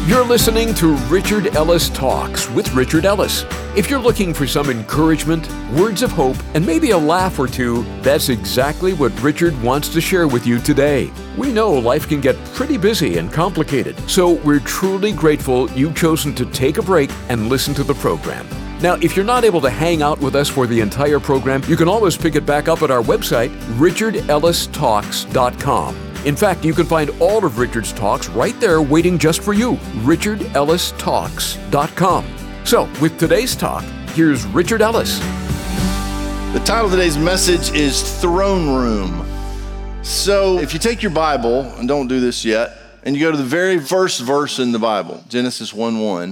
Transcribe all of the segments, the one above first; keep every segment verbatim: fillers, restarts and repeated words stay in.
You're listening to Richard Ellis Talks with Richard Ellis. If you're looking for some encouragement, words of hope, and maybe a laugh or two, that's exactly what Richard wants to share with you today. We know life can get pretty busy and complicated, so we're truly grateful you've chosen to take a break and listen to the program. Now, if you're not able to hang out with us for the entire program, you can always pick it back up at our website, richard ellis talks dot com. In fact, you can find all of Richard's talks right there waiting just for you, richard ellis talks dot com. So, with today's talk, here's Richard Ellis. The title of today's message is Throne Room. So, if you take your Bible, and don't do this yet, and you go to the very first verse in the Bible, Genesis one one,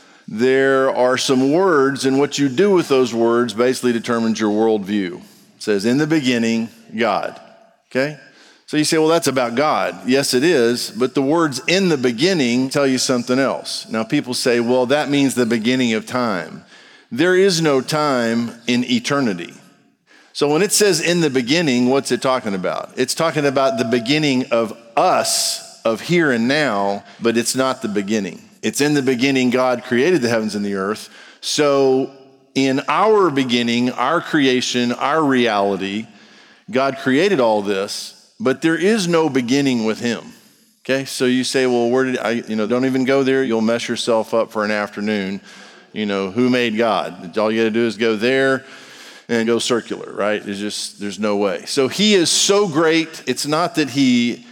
there are some words, and what you do with those words basically determines your worldview. It says, in the beginning, God. Okay? So you say, well, that's about God. Yes, it is, but the words in the beginning tell you something else. Now, people say, well, that means the beginning of time. There is no time in eternity. So when it says in the beginning, what's it talking about? It's talking about the beginning of us, of here and now, but it's not the beginning. It's in the beginning God created the heavens and the earth. So in our beginning, our creation, our reality, God created all this, but there is no beginning with him. Okay, so you say, well, where did I, you know, don't even go there. You'll mess yourself up for an afternoon. You know, who made God? All you got to do is go there and go circular, right? It's just, there's no way. So he is so great. It's not that he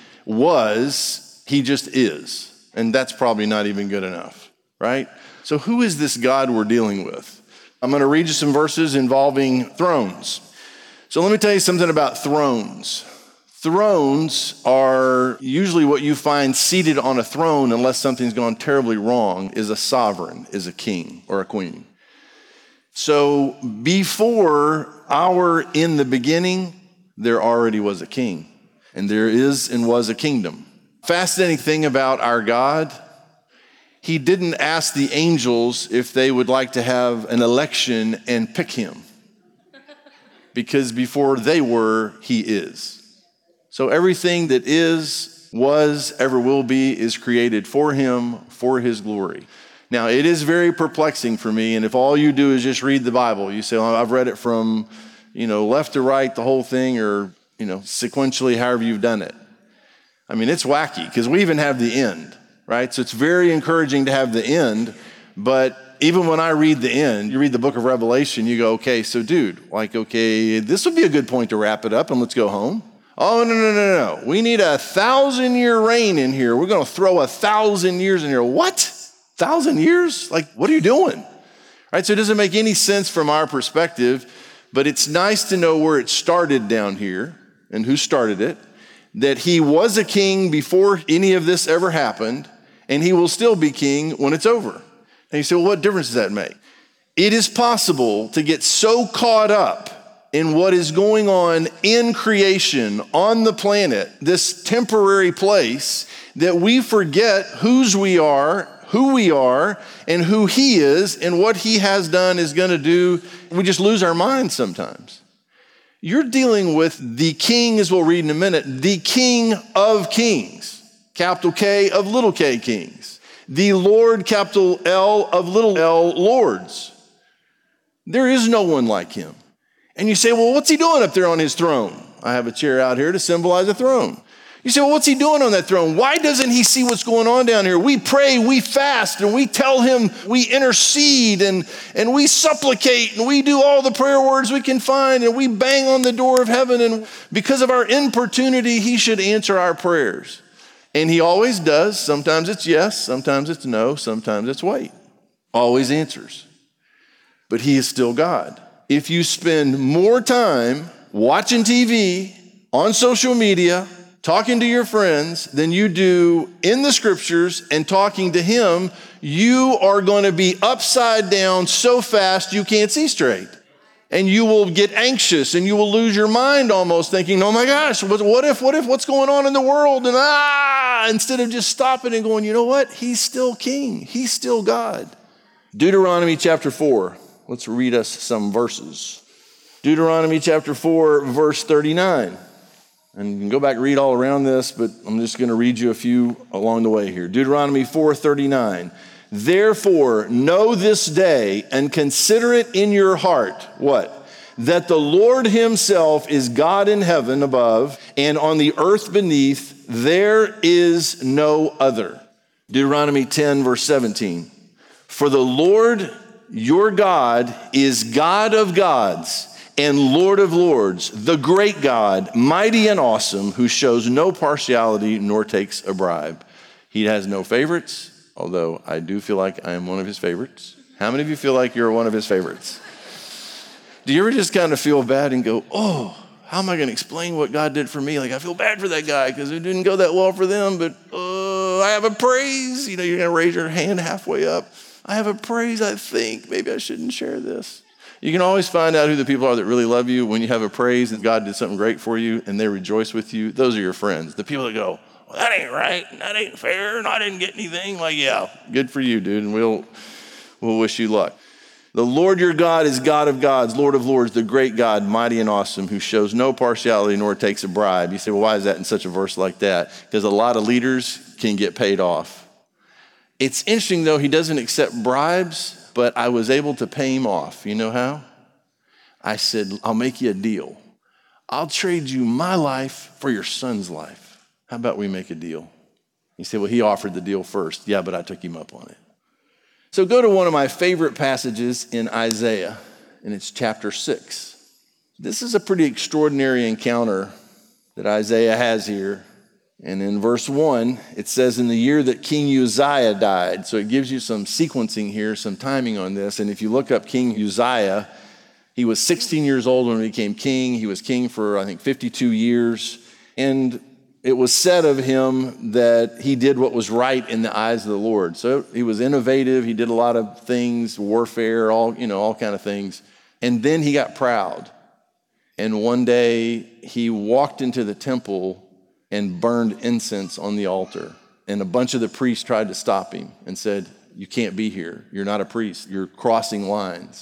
was, he just is. And that's probably not even good enough, right? So who is this God we're dealing with? I'm going to read you some verses involving thrones. So let me tell you something about thrones. Thrones are usually what you find seated on a throne, unless something's gone terribly wrong, is a sovereign, is a king or a queen. So before our in the beginning, there already was a king, and there is and was a kingdom. Fascinating thing about our God, he didn't ask the angels if they would like to have an election and pick him, because before they were, he is. So everything that is, was, ever will be is created for him, for his glory. Now, it is very perplexing for me, and if all you do is just read the Bible, you say, well, I've read it from, you know, left to right, the whole thing, or, you know, sequentially, however you've done it. I mean, it's wacky, because we even have the end, right? So it's very encouraging to have the end, but even when I read the end, you read the book of Revelation, you go, okay, so dude, like, okay, this would be a good point to wrap it up, and let's go home. Oh, no, no, no, no. We need a thousand year reign in here. We're going to throw a thousand years in here. What? Thousand years? Like, what are you doing? Right? So it doesn't make any sense from our perspective, but it's nice to know where it started down here and who started it, that he was a king before any of this ever happened, and he will still be king when it's over. And you say, well, what difference does that make? It is possible to get so caught up in what is going on in creation, on the planet, this temporary place, that we forget whose we are, who we are, and who he is, and what he has done is going to do. We just lose our minds sometimes. You're dealing with the king, as we'll read in a minute, the King of Kings, capital K of little k kings, the Lord, capital L of little l lords. There is no one like him. And you say, well, what's he doing up there on his throne? I have a chair out here to symbolize a throne. You say, well, what's he doing on that throne? Why doesn't he see what's going on down here? We pray, we fast, and we tell him, we intercede, and, and we supplicate, and we do all the prayer words we can find, and we bang on the door of heaven, and because of our importunity, he should answer our prayers. And he always does. Sometimes it's yes, sometimes it's no, sometimes it's wait. Always answers. But he is still God. If you spend more time watching T V, on social media, talking to your friends than you do in the scriptures and talking to him, you are going to be upside down so fast you can't see straight. And you will get anxious and you will lose your mind almost thinking, oh my gosh, what if, what if, what's going on in the world? And ah, instead of just stopping and going, you know what? He's still king. He's still God. Deuteronomy chapter four. Let's read us some verses. Deuteronomy chapter four, verse thirty-nine. And you can go back and read all around this, but I'm just going to read you a few along the way here. Deuteronomy four thirty-nine. Therefore, know this day and consider it in your heart. What? That the Lord himself is God in heaven above and on the earth beneath. There is no other. Deuteronomy ten verse seventeen. For the Lord your God is God of gods and Lord of lords, the great God, mighty and awesome, who shows no partiality nor takes a bribe. He has no favorites, although I do feel like I am one of his favorites. How many of you feel like you're one of his favorites? Do you ever just kind of feel bad and go, oh, how am I going to explain what God did for me? Like, I feel bad for that guy because it didn't go that well for them, but uh, I have a praise. You know, you're going to raise your hand halfway up. I have a praise, I think. Maybe I shouldn't share this. You can always find out who the people are that really love you when you have a praise and God did something great for you and they rejoice with you. Those are your friends. The people that go, well, that ain't right, and that ain't fair, and I didn't get anything. Like, yeah, good for you, dude, and we'll we'll wish you luck. The Lord your God is God of gods, Lord of lords, the great God, mighty and awesome, who shows no partiality nor takes a bribe. You say, well, why is that in such a verse like that? Because a lot of leaders can get paid off. It's interesting, though, he doesn't accept bribes, but I was able to pay him off. You know how? I said, I'll make you a deal. I'll trade you my life for your son's life. How about we make a deal? He said, well, he offered the deal first. Yeah, but I took him up on it. So go to one of my favorite passages in Isaiah, and it's chapter six. This is a pretty extraordinary encounter that Isaiah has here. And in verse one, it says, in the year that King Uzziah died. So it gives you some sequencing here, some timing on this. And if you look up King Uzziah, he was sixteen years old when he became king. He was king for, I think, fifty-two years. And it was said of him that he did what was right in the eyes of the Lord. So he was innovative. He did a lot of things, warfare, all, you know, all kind of things. And then he got proud. And one day he walked into the temple and burned incense on the altar. And a bunch of the priests tried to stop him and said, you can't be here. You're not a priest. You're crossing lines.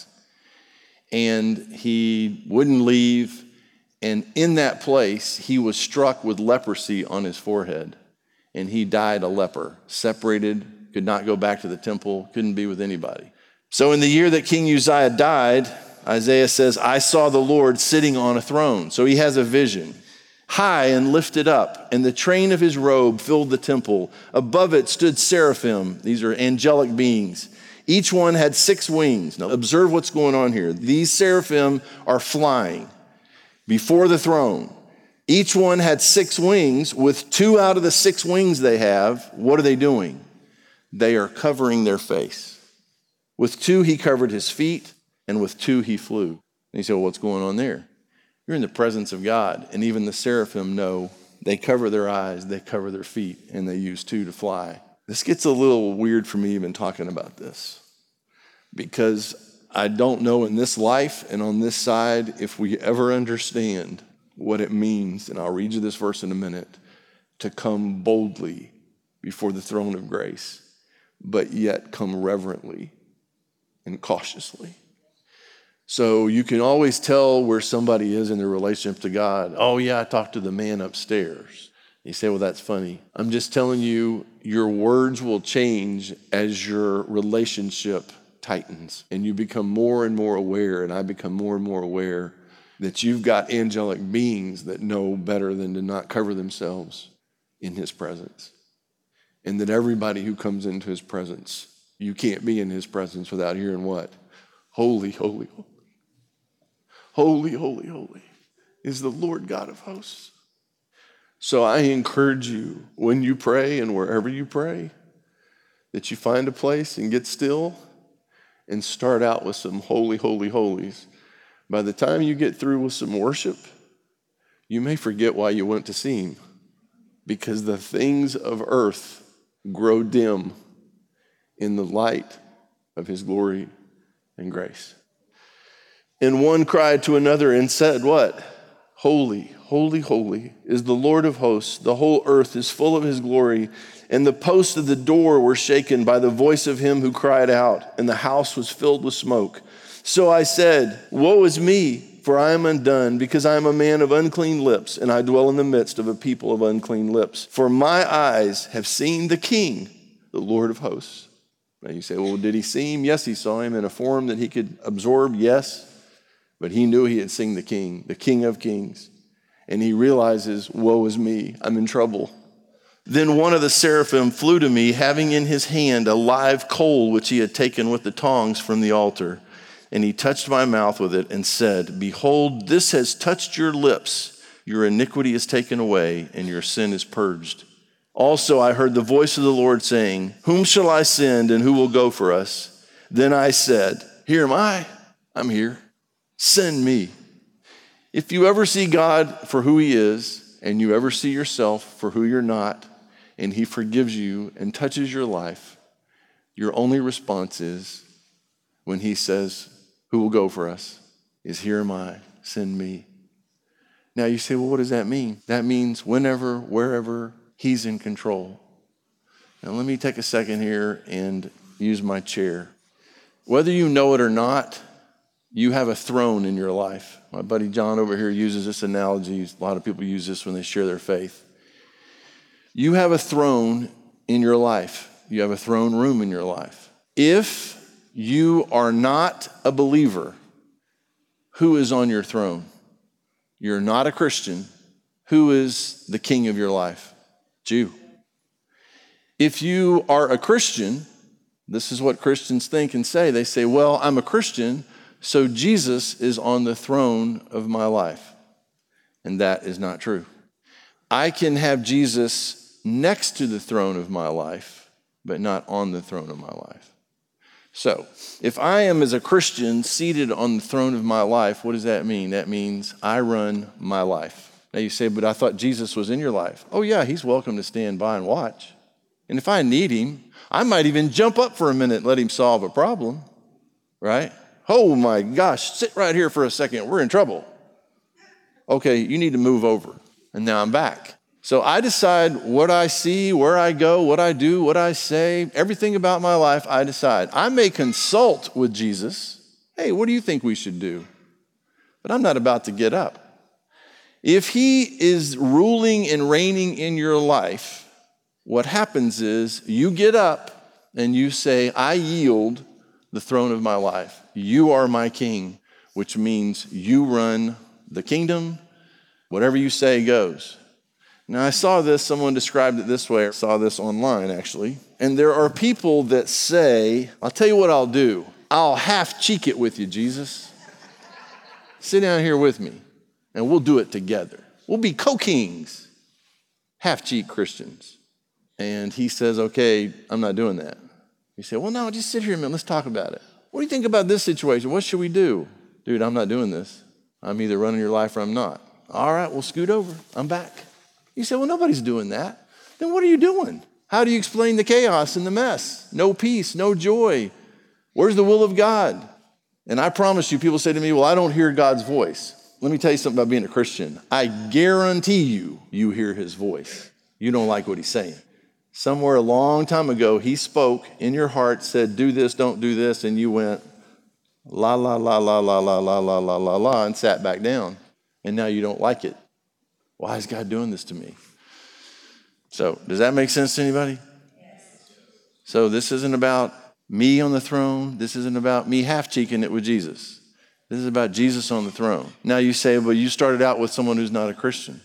And he wouldn't leave. And in that place, he was struck with leprosy on his forehead. And he died a leper, separated, could not go back to the temple, couldn't be with anybody. So in the year that King Uzziah died, Isaiah says, I saw the Lord sitting on a throne. So he has a vision. High and lifted up, and the train of his robe filled the temple. Above it stood seraphim. These are angelic beings. Each one had six wings. Now observe what's going on here. These seraphim are flying before the throne. Each one had six wings. With two out of the six wings they have, what are they doing? They are covering their face. With two, he covered his feet, and with two, he flew. And you say, well, what's going on there? You're in the presence of God, and even the seraphim know they cover their eyes, they cover their feet, and they use two to fly. This gets a little weird for me even talking about this, because I don't know in this life and on this side if we ever understand what it means, and I'll read you this verse in a minute, to come boldly before the throne of grace, but yet come reverently and cautiously. So you can always tell where somebody is in their relationship to God. Oh yeah, I talked to the man upstairs. You say, well, that's funny. I'm just telling you, your words will change as your relationship tightens and you become more and more aware, and I become more and more aware that you've got angelic beings that know better than to not cover themselves in his presence. And that everybody who comes into his presence, you can't be in his presence without hearing what? Holy, holy, holy. Holy, holy, holy is the Lord God of hosts. So I encourage you, when you pray and wherever you pray, that you find a place and get still and start out with some holy, holy, holies. By the time you get through with some worship, you may forget why you went to see him, because the things of earth grow dim in the light of his glory and grace. And one cried to another and said, what? Holy, holy, holy is the Lord of hosts. The whole earth is full of his glory. And the posts of the door were shaken by the voice of him who cried out, and the house was filled with smoke. So I said, woe is me, for I am undone, because I am a man of unclean lips, and I dwell in the midst of a people of unclean lips. For my eyes have seen the King, the Lord of hosts. Now you say, well, did he see him? Yes, he saw him in a form that he could absorb, yes. But he knew he had seen the King, the King of kings. And he realizes, woe is me, I'm in trouble. Then one of the seraphim flew to me, having in his hand a live coal which he had taken with the tongs from the altar. And he touched my mouth with it and said, behold, this has touched your lips. Your iniquity is taken away and your sin is purged. Also I heard the voice of the Lord saying, whom shall I send and who will go for us? Then I said, here am I, I'm here. Send me. If you ever see God for who he is, and you ever see yourself for who you're not, and he forgives you and touches your life, your only response is, when he says, who will go for us, is here am I, send me. Now you say, well, what does that mean? That means whenever, wherever, he's in control. Now let me take a second here and use my chair. Whether you know it or not, you have a throne in your life. My buddy John over here uses this analogy. A lot of people use this when they share their faith. You have a throne in your life. You have a throne room in your life. If you are not a believer, who is on your throne? You're not a Christian. Who is the king of your life? Jew. If you are a Christian, this is what Christians think and say. They say, well, I'm a Christian, so Jesus is on the throne of my life. And that is not true. I can have Jesus next to the throne of my life, but not on the throne of my life. So, if I am as a Christian seated on the throne of my life, what does that mean? That means I run my life. Now you say, but I thought Jesus was in your life. Oh yeah, he's welcome to stand by and watch. And if I need him, I might even jump up for a minute and let him solve a problem, right? Oh my gosh, sit right here for a second. We're in trouble. Okay, you need to move over. And now I'm back. So I decide what I see, where I go, what I do, what I say, everything about my life, I decide. I may consult with Jesus. Hey, what do you think we should do? But I'm not about to get up. If he is ruling and reigning in your life, what happens is you get up and you say, I yield the throne of my life. You are my king, which means you run the kingdom. Whatever you say goes. Now, I saw this, someone described it this way. I saw this online, actually. And there are people that say, I'll tell you what I'll do. I'll half cheek it with you, Jesus. Sit down here with me, and we'll do it together. We'll be co-kings, half-cheek Christians. And he says, okay, I'm not doing that. You say, well, no, just sit here a minute. Let's talk about it. What do you think about this situation? What should we do? Dude, I'm not doing this. I'm either running your life or I'm not. All right, we'll scoot over. I'm back. You say, well, nobody's doing that. Then what are you doing? How do you explain the chaos and the mess? No peace, no joy. Where's the will of God? And I promise you, people say to me, well, I don't hear God's voice. Let me tell you something about being a Christian. I guarantee you, you hear his voice. You don't like what he's saying. Somewhere a long time ago, he spoke in your heart, said, do this, don't do this, and you went, la, la, la, la, la, la, la, la, la, la, la, and sat back down. And now you don't like it. Why is God doing this to me? So, does that make sense to anybody? Yes. So, this isn't about me on the throne. This isn't about me half-cheeking it with Jesus. This is about Jesus on the throne. Now you say, well, you started out with someone who's not a Christian.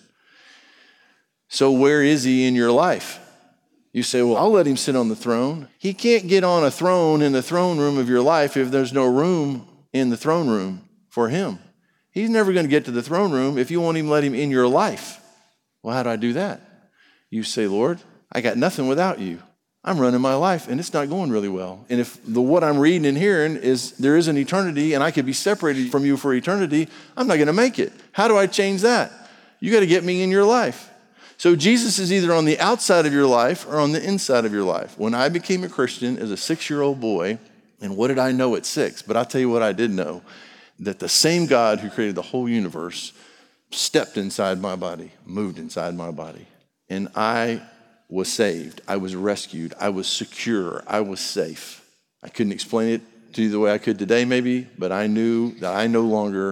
So, where is he in your life? You say, well, I'll let him sit on the throne. He can't get on a throne in the throne room of your life if there's no room in the throne room for him. He's never going to get to the throne room if you won't even let him in your life. Well, how do I do that? You say, Lord, I got nothing without you. I'm running my life, and it's not going really well. And if the what I'm reading and hearing is there is an eternity, and I could be separated from you for eternity, I'm not going to make it. How do I change that? You got to get me in your life. So Jesus is either on the outside of your life or on the inside of your life. When I became a Christian as a six-year-old boy, and what did I know at six? But I'll tell you what I did know. That the same God who created the whole universe stepped inside my body, moved inside my body. And I was saved. I was rescued. I was secure. I was safe. I couldn't explain it to you the way I could today maybe, but I knew that I no longer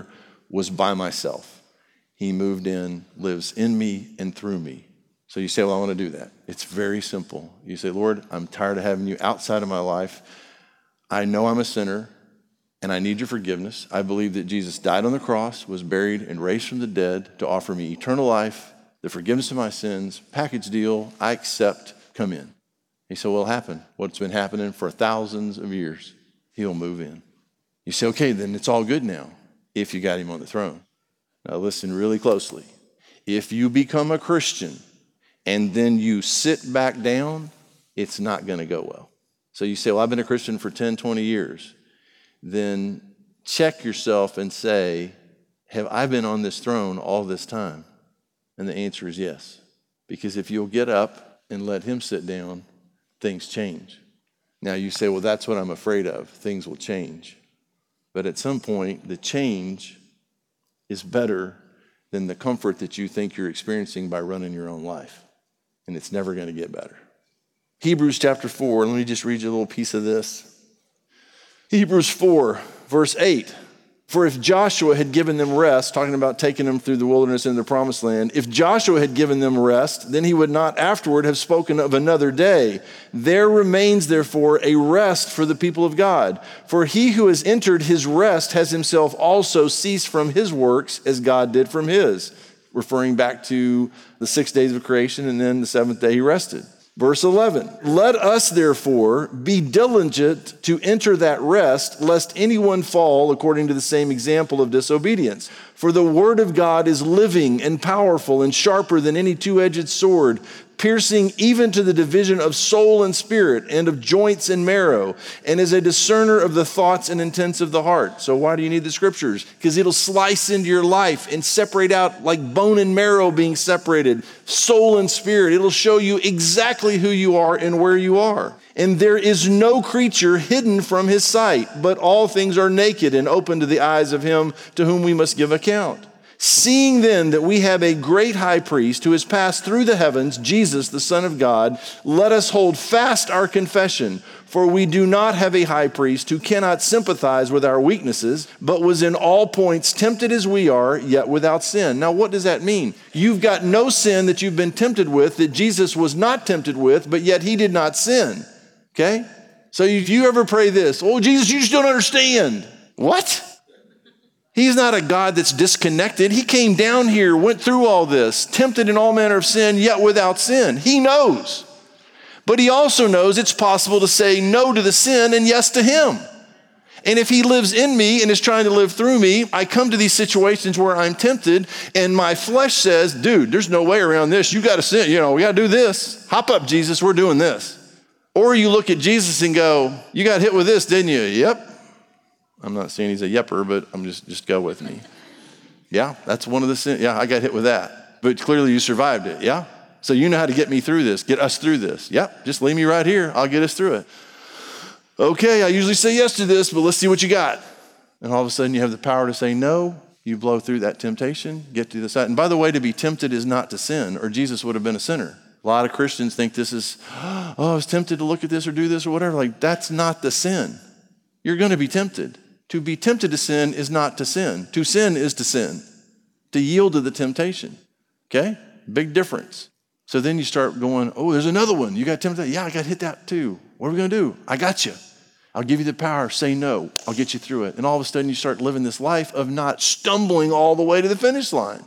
was by myself. He moved in, lives in me and through me. So you say, well, I want to do that. It's very simple. You say, Lord, I'm tired of having you outside of my life. I know I'm a sinner and I need your forgiveness. I believe that Jesus died on the cross, was buried and raised from the dead to offer me eternal life, the forgiveness of my sins, package deal, I accept, come in. He said, well, it'll happen. What's been happening for thousands of years, he'll move in. You say, okay, then it's all good now if you got him on the throne. Now listen really closely. If you become a Christian and then you sit back down, it's not going to go well. So you say, well, I've been a Christian for ten, twenty years. Then check yourself and say, have I been on this throne all this time? And the answer is yes. Because if you'll get up and let him sit down, things change. Now you say, well, that's what I'm afraid of. Things will change. But at some point, the change is better than the comfort that you think you're experiencing by running your own life. And it's never going to get better. Hebrews chapter four, let me just read you a little piece of this. Hebrews four, verse eight. For if Joshua had given them rest, talking about taking them through the wilderness into the promised land, if Joshua had given them rest, then he would not afterward have spoken of another day. There remains, therefore, a rest for the people of God. For he who has entered his rest has himself also ceased from his works as God did from his, referring back to the six days of creation, and then the seventh day he rested. Verse eleven, let us therefore be diligent to enter that rest, lest anyone fall according to the same example of disobedience. For the word of God is living and powerful and sharper than any two-edged sword, piercing even to the division of soul and spirit and of joints and marrow, and is a discerner of the thoughts and intents of the heart. So why do you need the scriptures? Because it'll slice into your life and separate out like bone and marrow being separated, soul and spirit. It'll show you exactly who you are and where you are. And there is no creature hidden from his sight, but all things are naked and open to the eyes of him to whom we must give account. Seeing then that we have a great high priest who has passed through the heavens, Jesus, the Son of God, let us hold fast our confession. For we do not have a high priest who cannot sympathize with our weaknesses, but was in all points tempted as we are, yet without sin. Now, what does that mean? You've got no sin that you've been tempted with that Jesus was not tempted with, but yet he did not sin. Okay? So if you ever pray this, oh, Jesus, you just don't understand. What? He's not a God that's disconnected. He came down here, went through all this, tempted in all manner of sin, yet without sin. He knows. But he also knows it's possible to say no to the sin and yes to him. And if he lives in me and is trying to live through me, I come to these situations where I'm tempted and my flesh says, dude, there's no way around this. You got to sin. You know, we got to do this. Hop up, Jesus. We're doing this. Or you look at Jesus and go, you got hit with this, didn't you? Yep. I'm not saying he's a yepper, but I'm just, just go with me. Yeah, that's one of the sins. Yeah, I got hit with that. But clearly you survived it. Yeah. So you know how to get me through this, get us through this. Yep, just leave me right here. I'll get us through it. Okay, I usually say yes to this, but let's see what you got. And all of a sudden you have the power to say no. You blow through that temptation, get to the side. And by the way, to be tempted is not to sin, or Jesus would have been a sinner. A lot of Christians think this is, oh, I was tempted to look at this or do this or whatever. Like, that's not the sin. You're going to be tempted. To be tempted to sin is not to sin. To sin is to sin. To yield to the temptation. Okay? Big difference. So then you start going, oh, there's another one. You got tempted? Yeah, I got hit that too. What are we going to do? I got you. I'll give you the power. Say no. I'll get you through it. And all of a sudden you start living this life of not stumbling all the way to the finish line.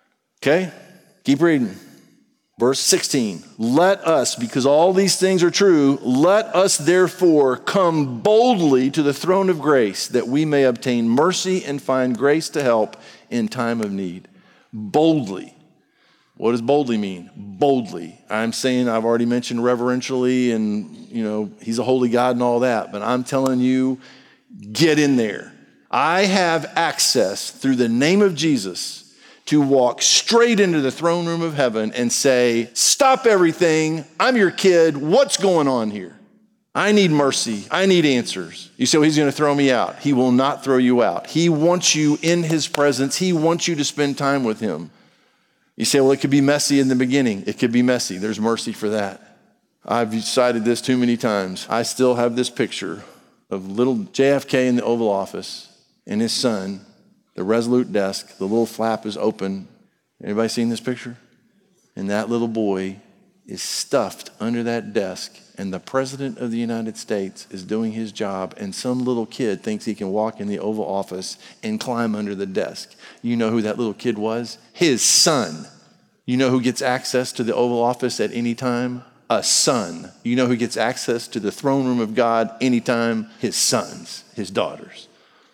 Okay? Keep reading. Verse sixteen, let us, because all these things are true, let us therefore come boldly to the throne of grace that we may obtain mercy and find grace to help in time of need. Boldly. What does boldly mean? Boldly. I'm saying, I've already mentioned reverentially and, you know, he's a holy God and all that, but I'm telling you, get in there. I have access through the name of Jesus to walk straight into the throne room of heaven and say, stop everything. I'm your kid. What's going on here? I need mercy. I need answers. You say, well, he's going to throw me out. He will not throw you out. He wants you in his presence. He wants you to spend time with him. You say, well, it could be messy in the beginning. It could be messy. There's mercy for that. I've cited this too many times. I still have this picture of little J F K in the Oval Office and his son the Resolute desk, the little flap is open. Anybody seen this picture? And that little boy is stuffed under that desk, and the President of the United States is doing his job, and some little kid thinks he can walk in the Oval Office and climb under the desk. You know who that little kid was? His son. You know who gets access to the Oval Office at any time? A son. You know who gets access to the throne room of God anytime? His sons, his daughters.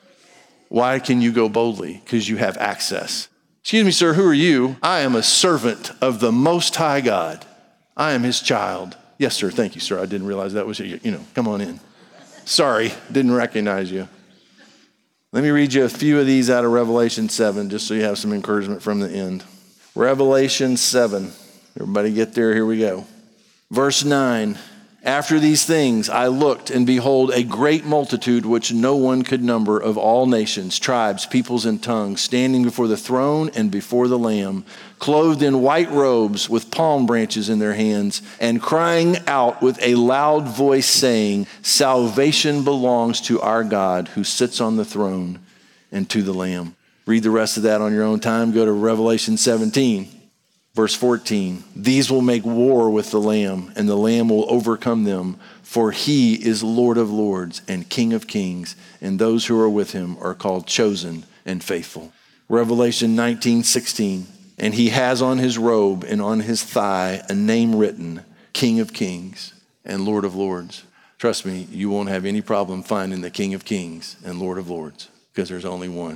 Why can you go boldly? Because you have access. Excuse me, sir, who are you? I am a servant of the Most High God. I am his child. Yes, sir. Thank you, sir. I didn't realize that was you. You know, come on in. Sorry, didn't recognize you. Let me read you a few of these out of Revelation seven, just so you have some encouragement from the end. Revelation seven. Everybody get there. Here we go. Verse nine. After these things I looked, and behold, a great multitude which no one could number, of all nations, tribes, peoples, and tongues, standing before the throne and before the Lamb, clothed in white robes with palm branches in their hands, and crying out with a loud voice, saying, Salvation belongs to our God who sits on the throne and to the Lamb. Read the rest of that on your own time. Go to Revelation seventeen. Verse fourteen, these will make war with the Lamb, and the Lamb will overcome them, for he is Lord of lords and King of kings, and those who are with him are called chosen and faithful. Revelation nineteen sixteen, and he has on his robe and on his thigh a name written, King of kings and Lord of lords. Trust me, you won't have any problem finding the King of kings and Lord of lords, because there's only one.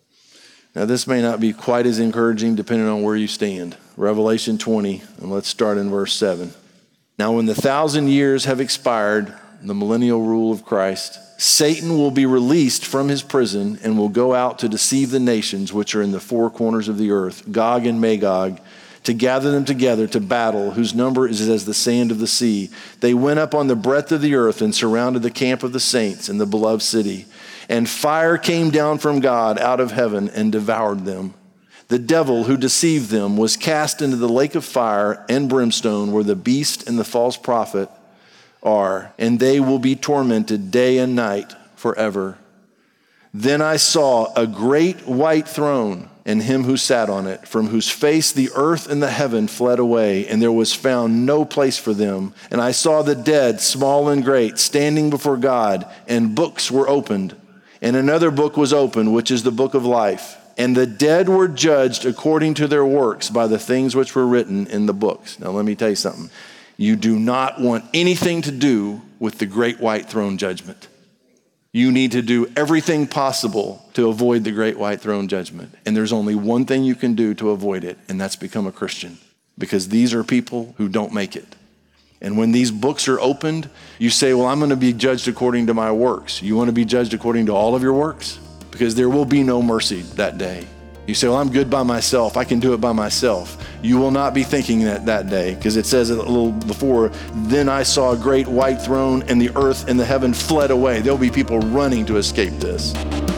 Now, this may not be quite as encouraging depending on where you stand. Revelation twenty, and let's start in verse seven. Now, when the thousand years have expired, the millennial rule of Christ, Satan will be released from his prison and will go out to deceive the nations which are in the four corners of the earth, Gog and Magog, to gather them together to battle, whose number is as the sand of the sea. They went up on the breadth of the earth and surrounded the camp of the saints in the beloved city. And fire came down from God out of heaven and devoured them. The devil who deceived them was cast into the lake of fire and brimstone, where the beast and the false prophet are, and they will be tormented day and night forever. Then I saw a great white throne, and him who sat on it, from whose face the earth and the heaven fled away, and there was found no place for them. And I saw the dead, small and great, standing before God, and books were opened. And another book was opened, which is the book of life. And the dead were judged according to their works by the things which were written in the books. Now let me tell you something. You do not want anything to do with the great white throne judgment. You need to do everything possible to avoid the great white throne judgment. And there's only one thing you can do to avoid it, and that's become a Christian. Because these are people who don't make it. And when these books are opened, you say, well, I'm going to be judged according to my works. You want to be judged according to all of your works? Because there will be no mercy that day. You say, well, I'm good by myself. I can do it by myself. You will not be thinking that that day, because it says a little before, then I saw a great white throne, and the earth and the heaven fled away. There'll be people running to escape this.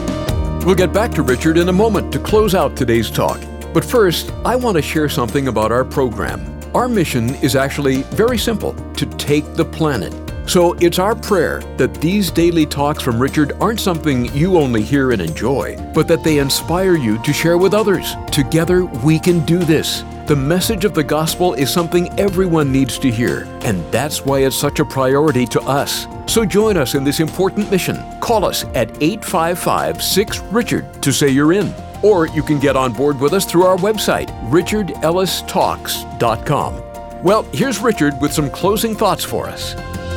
We'll get back to Richard in a moment to close out today's talk. But first, I want to share something about our program. Our mission is actually very simple, to take the planet. So it's our prayer that these daily talks from Richard aren't something you only hear and enjoy, but that they inspire you to share with others. Together, we can do this. The message of the gospel is something everyone needs to hear, and that's why it's such a priority to us. So join us in this important mission. Call us at eight five five, six, Richard to say you're in. Or you can get on board with us through our website, richard ellis talks dot com. Well, here's Richard with some closing thoughts for us.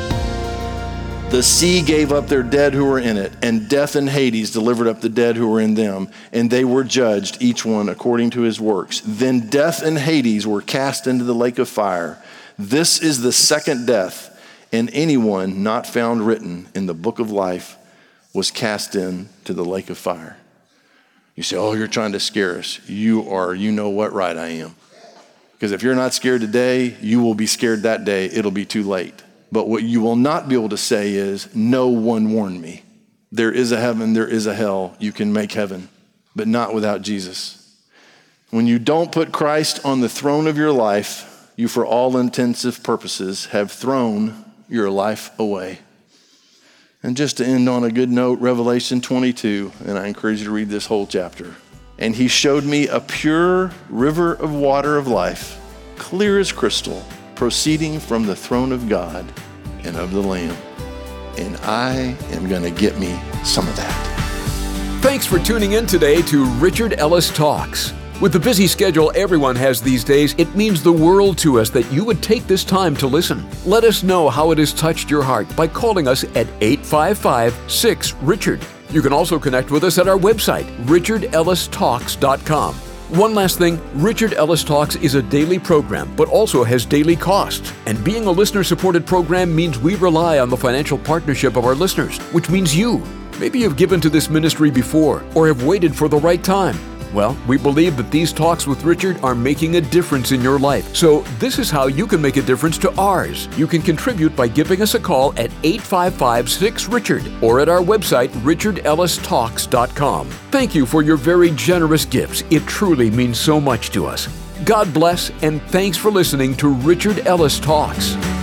The sea gave up their dead who were in it, and death and Hades delivered up the dead who were in them, and they were judged, each one according to his works. Then death and Hades were cast into the lake of fire. This is the second death, and anyone not found written in the book of life was cast into the lake of fire. You say, oh, you're trying to scare us. You are, you know what right I am. Because if you're not scared today, you will be scared that day. It'll be too late. But what you will not be able to say is, no one warned me. There is a heaven, there is a hell. You can make heaven, but not without Jesus. When you don't put Christ on the throne of your life, you, for all intensive purposes, have thrown your life away. And just to end on a good note, Revelation twenty-two, and I encourage you to read this whole chapter. And he showed me a pure river of water of life, clear as crystal, proceeding from the throne of God and of the Lamb. And I am going to get me some of that. Thanks for tuning in today to Richard Ellis Talks. With the busy schedule everyone has these days, it means the world to us that you would take this time to listen. Let us know how it has touched your heart by calling us at eight five five, six, Richard. You can also connect with us at our website, richard ellis talks dot com. One last thing, Richard Ellis Talks is a daily program, but also has daily costs. And being a listener-supported program means we rely on the financial partnership of our listeners, which means you. Maybe you've given to this ministry before, or have waited for the right time. Well, we believe that these talks with Richard are making a difference in your life. So this is how you can make a difference to ours. You can contribute by giving us a call at eight five five, six, Richard or at our website, richard ellis talks dot com. Thank you for your very generous gifts. It truly means so much to us. God bless, and thanks for listening to Richard Ellis Talks.